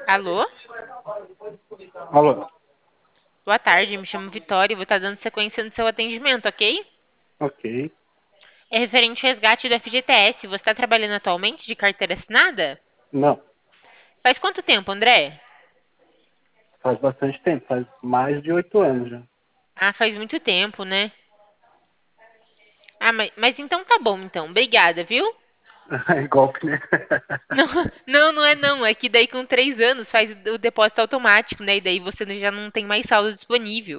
Alô? Alô, Boa tarde, me chamo Vitória e vou estar dando sequência no seu atendimento, ok? ok. É referente ao resgate do FGTS. Você está trabalhando atualmente de carteira assinada? Não, Faz quanto tempo, André? faz bastante tempo, faz mais de 8 anos já. Ah, faz muito tempo, né? Ah, mas então tá bom, então. Obrigada, viu? É golpe, né? Não, não é não. É que daí com 3 anos faz o depósito automático, né? E daí você já não tem mais saldo disponível.